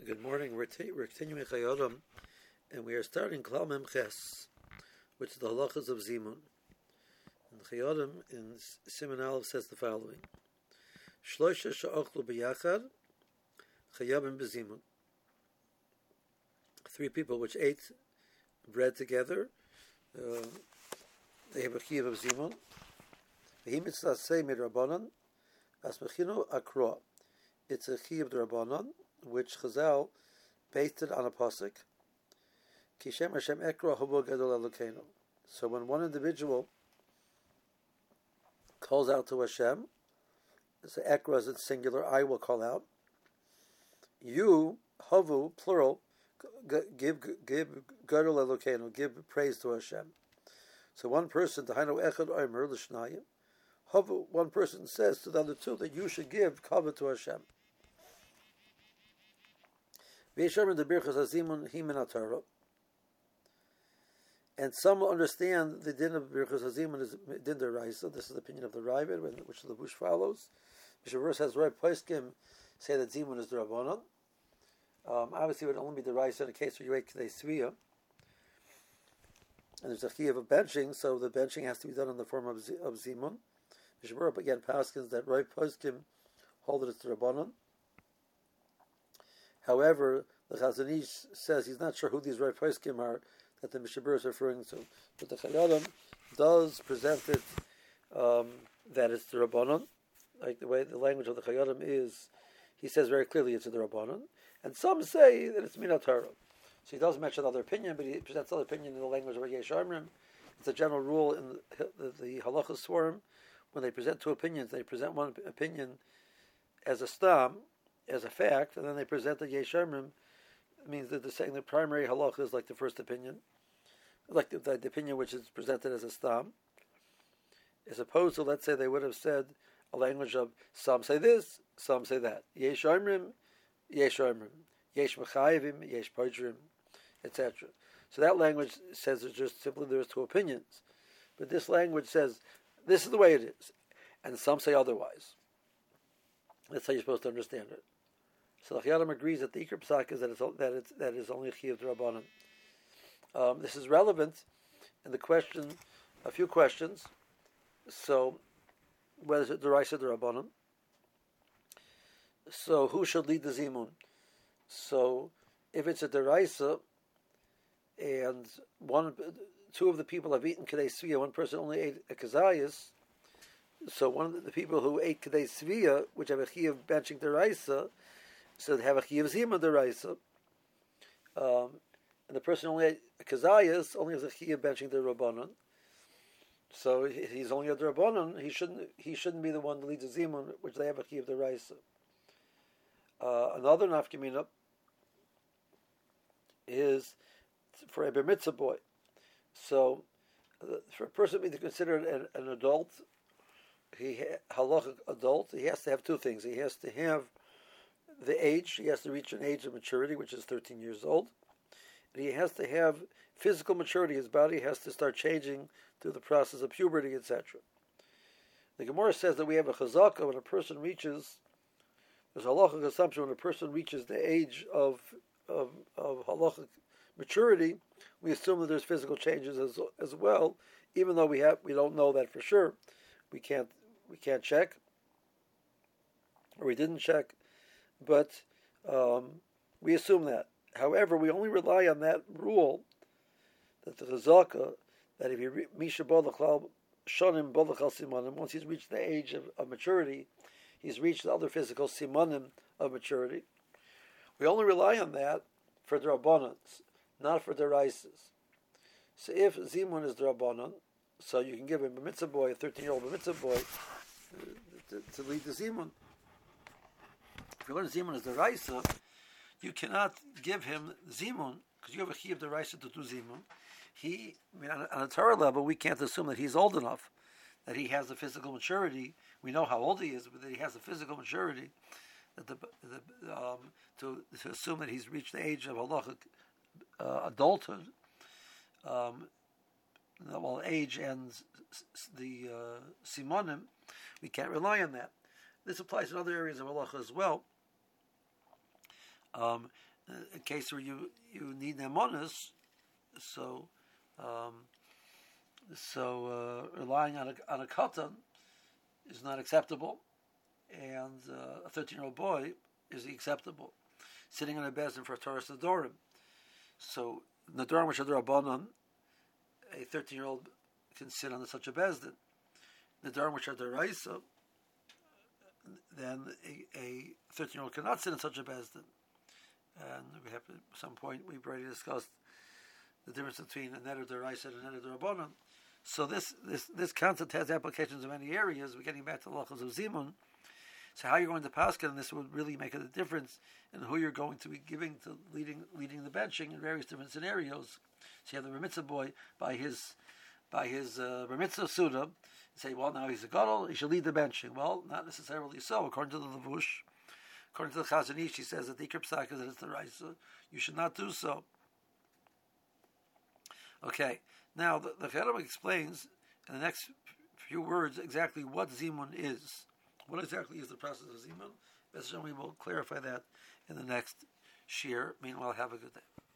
Good morning. We're continuing Chayodam, and we are starting Klal Mem Ches, which is the halachas of Zimun. And Chayodam in Siman Aleph says the following: Shlosha she'ochlu b'yachad chayabim b'zimun. Three people which ate bread together, they have a chiyuv of Zimun. V'hi mitzvah sei midrabanan as mechinu akroa. It's a chiyuv d'Rabbanan, which Chazal based it on a pasuk. Kishem Hashem ekra hobo gadol elokeinu. So when one individual calls out to Hashem, so ekra is in singular, I will call out. You, havu, plural, give gadol elokeinu, give praise to Hashem. So one person, Tahainu echad omer l'shnayim, havu, one person says to the other two that you should give kavod to Hashem. And some will understand the din of Birchas Hazimun is din deraisa. This is the opinion of the Ravid, which the Bush follows. Mishavur says Rav Poskim say that Zimun is derabanan. Obviously, it would only be deraisa in a case where you ate Kedei Sviyah, and there's a chiyuv of benching, so the benching has to be done in the form of Zimun. Mishavur again paskins that Rav Poskim hold that it's derabanan. However, the Chazon Ish says he's not sure who these Rav Poskim are that the Mishabur is referring to. But the Chayodam does present it that it's the Rabbanon. Like the way the language of the Chayodam is, he says very clearly it's the Rabbanon. And some say that it's Minat Torah. So he does mention another opinion, but he presents another opinion in the language of Yesh Amrim. It's a general rule in the Halachas Sforim. When they present two opinions, they present one opinion as a stam, as a fact, and then they present the Yesh Amrim. It means that they're saying the primary halacha is like the first opinion, like the opinion which is presented as a stam, as opposed to, let's say, they would have said a language of some say this, some say that. Yesh Amrim, Yesh Amrim, Yesh Mechayivim, Yesh Poitrim, etc. So that language says it's just simply there's two opinions, but this language says this is the way it is, and some say otherwise. That's how you're supposed to understand it. So the Chayodam agrees that the Ikar Psak is that is only a chiyuv d'Rabbanan. This is relevant in the question, a few questions. So, whether it's deraisa d'Rabbanan. So, who should lead the zimun? So, if it's a deraisa, and two of the people have eaten Kedei Sviyah, one person only ate a kazayas. So, one of the people who ate Kedei Sviyah, which have a chiyuv benching deraisa, so they have a chiyuv zima deraisa, and the person only had kazayas only has a chiyuv benching the rabbanon. So he's only a rabbanon. He shouldn't be the one that leads a zimun, which they have a chiyuv deraisa. Another nafkamina is for a ber mitzvah boy. So for a person to be considered an adult, halachic adult, he has to have two things. He has to have the age, he has to reach an age of maturity, which is 13 years old. And he has to have physical maturity. His body has to start changing through the process of puberty, etc. The Gemara says that we have a chazaka when a person reaches, there's a halachic assumption when a person reaches the age of halachic maturity, we assume that there's physical changes as well, even though we don't know that for sure. We can't check, or we didn't check. But we assume that. However, we only rely on that rule that the chazaka that if you misha bolachal shonim bolachal simanim, once he's reached the age of maturity, he's reached the other physical simanim of maturity. We only rely on that for the rabbanans, not for the raisas. So if zimun is the rabbanan, so you can give him a mitzvah boy, a 13-year-old mitzvah boy, to lead the zimun. If you learn zimun as the raisa, you cannot give him zimun because you have a chiyuv the raisa to do zimun. On a Torah level, we can't assume that he's old enough, that he has the physical maturity. We know how old he is, but that he has the physical maturity that to assume that he's reached the age of halachic adulthood. Well, age and the simonim, we can't rely on that. This applies in other areas of halacha as well. a case where you need nemonis, so relying on a katan is not acceptable, and a 13-year-old boy is acceptable. Sitting on a bezdin for Torah Nadorim. So Nadorim which are Rabbanan, a 13-year-old can sit on such a bezdin. Nadorim which are Deraisa, then a 13-year-old cannot sit in such a bezdin. And we have at some point we've already discussed the difference between a neder deraisa and a neder derabanan. So this concept has applications in many areas. We're getting back to the halachos of zimun. So how you're going to paskin, and this would really make a difference in who you're going to be giving to leading the benching in various different scenarios. So you have the Remitzah boy by his Remitzah Suda, and say, well, now he's a gadol, he should lead the benching. Well, not necessarily so. According to the Levush, according to the Chazon Ish, he says that the Ikar Psak is that it's the Raisa. You should not do so. Okay, now the Chedem explains in the next few words exactly what Zimun is. What exactly is the process of Zimun? We will clarify that in the next shir. Meanwhile, have a good day.